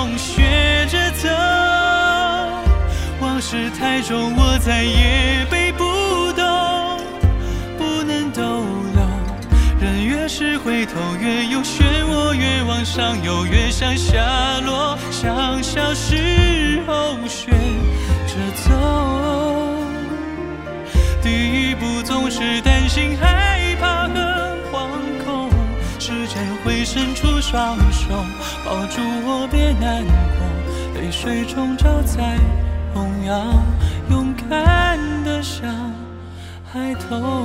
中学着走。往事太重，我再也背不动，不能逗留。人越是回头越有漩涡，越往上游越想下落，像小时候学着走。第一步总是担心害怕和惶恐，时间会伸出双手抱住我，别难过，泪水中找彩虹，要勇敢地向海头。